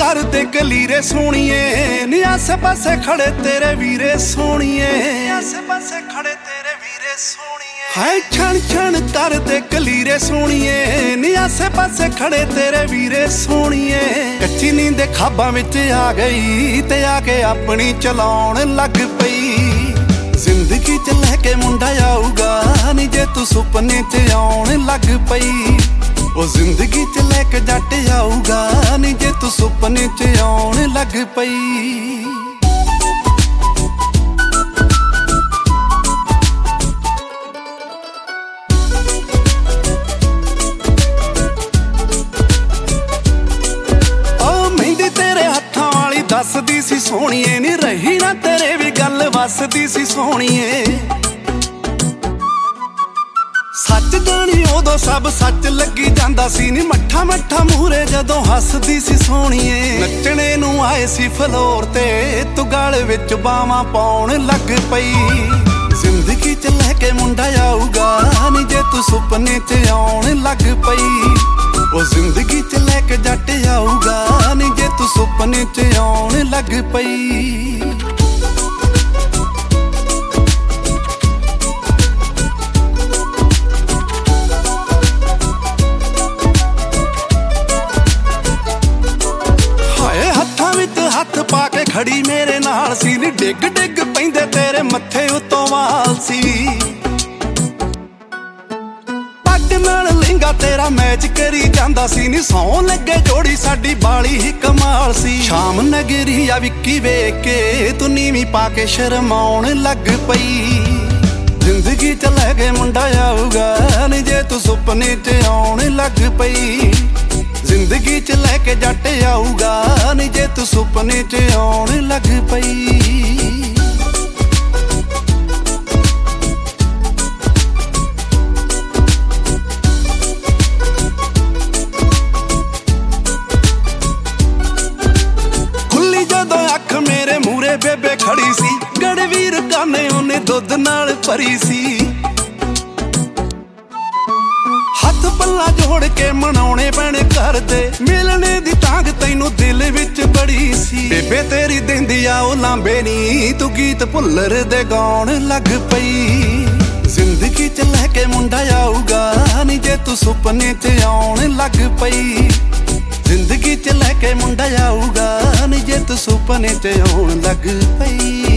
ਕਰਦੇ ਕਲੀਰੇ ਸੋਹਣੀਏ ਨੀ ਆਸੇ ਪਾਸੇ ਖੜੇ ਤੇਰੇ ਵੀਰੇ ਸੋਹਣੀਏ, ਆਸੇ ਪਾਸੇ ਖੜੇ ਤੇਰੇ ਵੀਰੇ ਸੋਹਣੀਏ। ਹਾਏ ਛਣ ਛਣ ਕਰਦੇ ਕਲੀਰੇ ਸੋਹਣੀਏ ਨੀ ਆਸੇ ਪਾਸੇ ਖੜੇ ਤੇਰੇ ਵੀਰੇ ਸੋਹਣੀਏ। ਕੱਚੀ ਨੀਂਦ ਖਾਬਾਂ ਵਿੱਚ ਆ ਗਈ ਤੇ ਆ ਕੇ ਆਪਣੀ ਚਲਾਉਣ ਲੱਗ ਪਈ। ਜ਼ਿੰਦਗੀ ਚ ਲੈ ਕੇ ਮੁੰਡਾ ਆਊਗਾ ਨੀ ਜੇ ਤੂੰ ਸੁਪਨੇ ਚ ਆਉਣ ਲੱਗ ਪਈ। ਉਹ ਜ਼ਿੰਦਗੀ ਚ ਲੈ ਕੇ ਜੱਟ ਆਊਗਾ ਨੀ ਜੇ ਤੂੰ ਸੁਪਨੇ ਚ ਆਉਣ ਲੱਗ ਪਈ। ਉਹ ਮਹਿੰਦੀ ਤੇਰੇ ਹੱਥਾਂ ਵਾਲੀ ਦੱਸਦੀ ਸੀ ਸੋਹਣੀਏ ਨੀ ਰਹੀ ਨਾ ਤੇਰੇ ਵੀ ਗੱਲ ਵੱਸਦੀ ਸੀ ਸੋਹਣੀਏ। ਸੱਚ ਜਾਣੀ ਉਦੋਂ ਸਭ ਸੱਚ ਲੱਗੀ ਜਾਂਦਾ ਸੀ ਨੀ ਮੱਠਾ ਮੱਠਾ ਮੂਹਰੇ ਜਦੋਂ ਹੱਸਦੀ ਸੀ ਸੋਹਣੀਏ। ਨੱਚਣੇ ਨੂੰ ਆਏ ਸੀ ਫਲੋਰ ਤੇ ਤੂੰ ਗਲ ਵਿੱਚ ਬਾਵਾਂ ਪਾਉਣ ਲੱਗ ਪਈ। ਜ਼ਿੰਦਗੀ ਚ ਲੈ ਕੇ ਮੁੰਡਾ ਆਊਗਾ ਨੀ ਜੇ ਤੂੰ ਸੁਪਨੇ ਚ ਆਉਣ ਲੱਗ ਪਈ। ਉਹ ਜ਼ਿੰਦਗੀ ਚ ਲੈ ਕੇ ਜੱਟ ਆਊਗਾ ਨੀ ਜੇ ਤੂੰ ਸੁਪਨੇ ਚ ਆਉਣ ਲੱਗ ਪਈ। ਹੱਥ ਪਾ ਕੇ ਖੜੀ ਮੇਰੇ ਨਾਲ ਸੀ ਨੀ ਡਿੱਗ ਡਿੱਗ ਪੈਂਦੇ ਤੇਰੇ ਮੱਥੇ ਉੱਤੋਂ ਵਾਲ ਸੀ। ਪੱਗ ਨਾਲ ਲਹਿੰਗਾ ਤੇਰਾ ਮੈਚ ਕਰੀ ਜਾਂਦਾ ਸੀ ਨੀ ਸੌਂ ਲੱਗੇ ਜੋੜੀ ਸਾਡੀ ਬਾਲੀ ਹੀ ਕਮਾਲ ਸੀ। ਸ਼ਾਮ ਨਗਰੀ ਆ ਵਿੱਕੀ ਵੇਖ ਕੇ ਤੂੰ ਨੀਵੀਂ ਪਾ ਕੇ ਸ਼ਰਮਾਉਣ ਲੱਗ ਪਈ। ਜ਼ਿੰਦਗੀ ਚ ਲੈ ਕੇ ਮੁੰਡਾ ਆਊਗਾ ਨੀ ਜੇ ਤੂੰ ਸੁਪਨੇ ਚ ਆਉਣ ਲੱਗ ਪਈ। ਜ਼ਿੰਦਗੀ ਚ ਲੈ ਕੇ ਜੱਟ ਆਊਗਾ ਨੀ ਜੇ ਤੂੰ ਸੁਪਨੇ ਚ ਆਉਣ ਲੱਗ ਪਈ। ਖੁੱਲੀ ਜਦੋਂ ਅੱਖ ਮੇਰੇ ਮੂਰੇ ਬੇਬੇ ਖੜੀ ਸੀ ਗੜਵੀਰ ਕਾਨੇ ਉਹਨੇ ਦੁੱਧ ਨਾਲ ਭਰੀ ਸੀ। ਹੱਥ ਪੱਲਾ ਜੋੜ ਕੇ ਮਨਾਉਣੇ ਪੈਣੇ ਘਰ ਦੇ ਮਿਲਣੇ ਦੀ ਤਾਂਗ ਤੈਨੂੰ ਦਿਲ ਵਿੱਚ ਬੜੀ ਸੀ। ਬੇਬੇ ਤੇਰੀ ਦਿੰਦੀ ਆ ਉਹ ਲਾਂਬੇ ਨੀ ਤੂੰ ਗੀਤ ਭੁੱਲਰ ਦੇ ਗਾਉਣ ਲੱਗ ਪਈ। ਜ਼ਿੰਦਗੀ ਚ ਲੈ ਕੇ ਮੁੰਡਾ ਆਊਗਾ ਨੀ ਜੇ ਤੂੰ ਸੁਪਨੇ ਚ ਆਉਣ ਲੱਗ ਪਈ। ਜ਼ਿੰਦਗੀ ਚ ਲੈ ਕੇ ਮੁੰਡਾ ਆਊਗਾ ਨੀ ਜੇ ਤੂੰ ਸੁਪਨੇ ਚ ਆਉਣ ਲੱਗ ਪਈ।